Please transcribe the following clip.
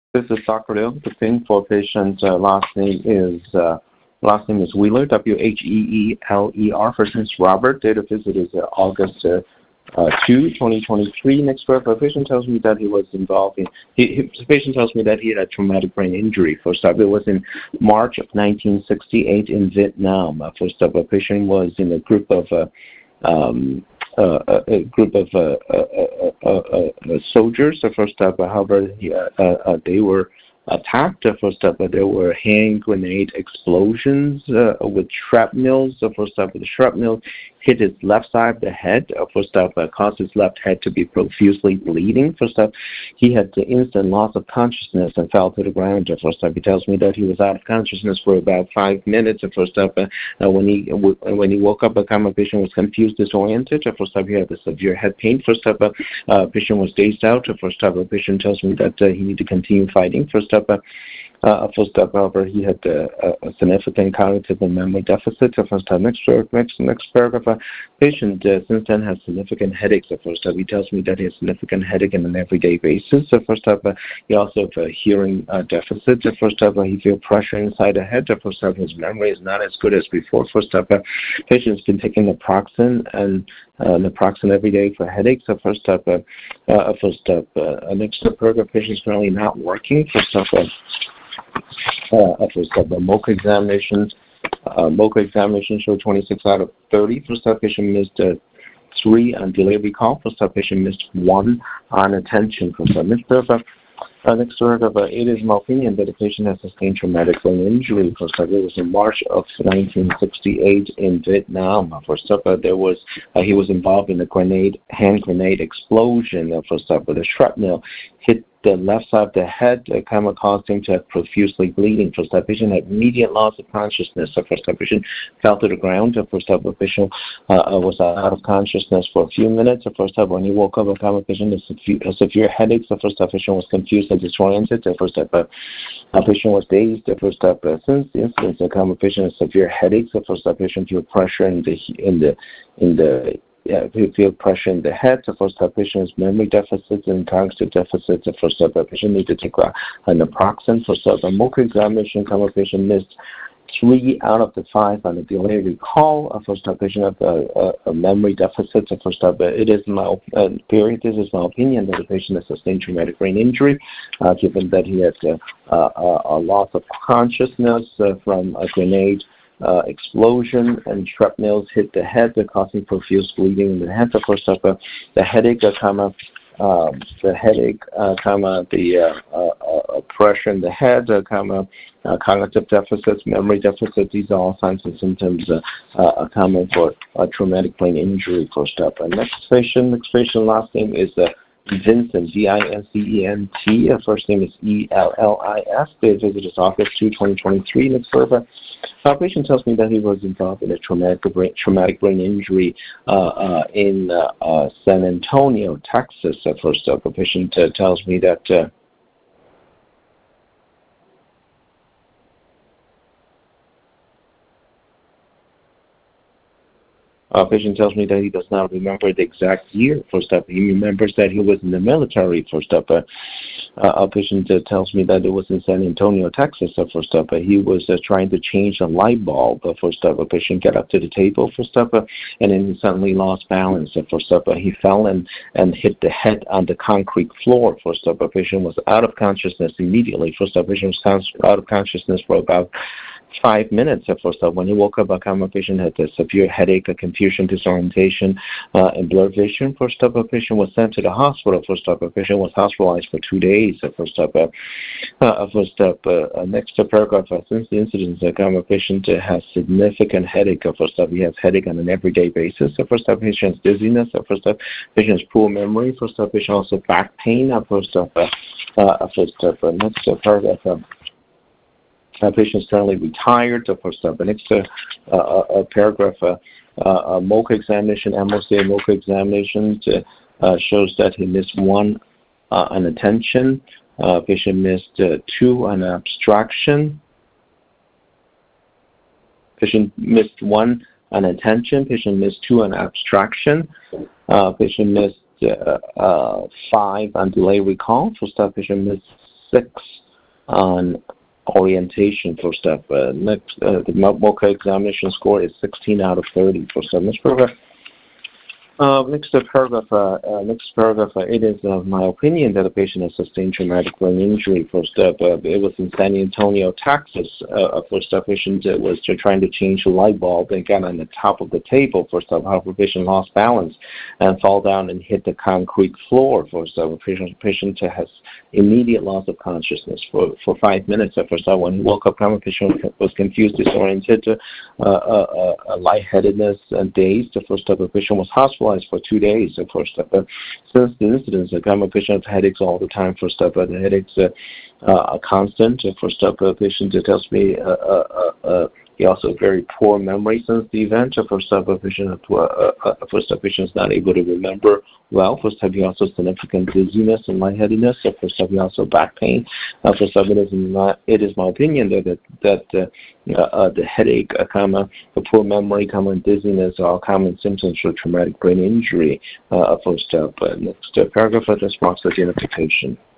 This is Dr. Liu. The PIN for patient last name is Wheeler, Wheeler. First name is Robert. Date of visit is August 2, 2023. Next patient tells me that he was involved in. The patient tells me that he had a traumatic brain injury. First up, it was in March of 1968 in Vietnam. First up, a patient was in a group of soldiers. First up, however, they were attacked. First up, there were hand grenade explosions with shrapnels. First up, the shrapnel hit his left side of the head. First up, caused his left head to be profusely bleeding. First up, he had the instant loss of consciousness and fell to the ground. First up, he tells me that he was out of consciousness for about 5 minutes. First up, when he woke up, the patient was confused, disoriented. First up, he had a severe head pain. First up, patient was dazed out. First up, patient tells me that he needed to continue fighting. First up, however, he had a significant cognitive and memory deficit. First time, next paragraph, patient since then has significant headaches. First up, he tells me that he has significant headache on an everyday basis. First up, he also has a hearing deficit. First up, he feels pressure inside the head. First up, his memory is not as good as before. First up, patient's been taking naproxen and naproxen every day for headaches. First up, next paragraph, patient is currently not working. First up, the MOCA examination. MOCA examination showed 26 out of 30. First up, patient missed 3 on delayed recall. First up, patient missed 1 on attention. First up, next paragraph, it is my opinion that the patient has sustained traumatic brain injury. First up, it was in March of 1968 in Vietnam. First up, he was involved in a hand grenade explosion. First up, the shrapnel hit the left side of the head, caused him to have profusely bleeding. First up, patient had immediate loss of consciousness. First up, patient fell to the ground. First up, patient was out of consciousness for a few minutes. First up, when he woke up, patient had severe headaches. First up, patient was confused and disoriented. First up, patient was dazed. First up, since the incident, patient has severe headaches. First up, patient feel pressure feel pressure in the head. First up, patient's memory deficits and cognitive deficits. First up, patient need to take naproxen. First up, a MOCA examination, patient missed 3 out of the 5 on the delayed recall. First up, patient have a memory deficit. First up, this is my opinion that the patient has sustained traumatic brain injury, given that he had a loss of consciousness from a grenade explosion and shrapnels hit the head, causing profuse bleeding in the head. First up, the headache, pressure in the head, cognitive deficits, memory deficits. These are all signs and symptoms common for traumatic brain injury. First up, next patient, last name is Vincent, Vincent. First name is Ellis. The visit is August 2, 2023. Next paragraph. Patient tells me that he was involved in a traumatic brain injury in San Antonio, Texas. First up, a patient tells me that. Patient tells me that he does not remember the exact year. First up, he remembers that he was in the military. First up, patient tells me that it was in San Antonio, Texas. First up, he was trying to change a light bulb. First up, a patient got up to the table. First up, and then he suddenly lost balance. First up, he fell and hit the head on the concrete floor. First up, a patient was out of consciousness immediately. First up, patient was out of consciousness for about 5 minutes. First up, when he woke up, patient had a severe headache, confusion, disorientation, and blurred vision. First up, a patient was sent to the hospital. First up, a patient was hospitalized for 2 days. First up, next paragraph. Since the incident, patient has significant headache. First up, he has headache on an everyday basis. First up, patient has dizziness. First up, patient has poor memory. First up, patient also back pain. First up, next paragraph. Patient is currently retired. First up, the next paragraph, MOCA examination, MOCA examination shows that he missed 1 on attention. Patient missed 2 on abstraction. Patient missed 1 on attention. Patient missed 2 on abstraction. Patient missed 5 on delay recall. First up, patient missed 6 on orientation. First up, next, the MOCA examination score is 16 out of 30. First up, next paragraph. Next paragraph. It is my opinion that the patient has sustained traumatic brain injury. First up, it was in San Antonio, Texas. First up, patient was trying to change a light bulb and got on the top of the table. First up, however, patient lost balance and fall down and hit the concrete floor. First up, patient has immediate loss of consciousness for 5 minutes. First up, when he woke up, patient was confused, disoriented, lightheadedness, and dazed. First up, the patient was hospitalized for 2 days. First up, since the incident, the patient has headaches all the time. First up, the headaches are constant. First up, patient tells me he also very poor memory since the event. First up, patient is not able to remember well. First up, he also significant dizziness and lightheadedness. First up, he also back pain. First up, it is my opinion that the headache, the poor memory, and dizziness are all common symptoms for traumatic brain injury. First up, next paragraph, this marks identification.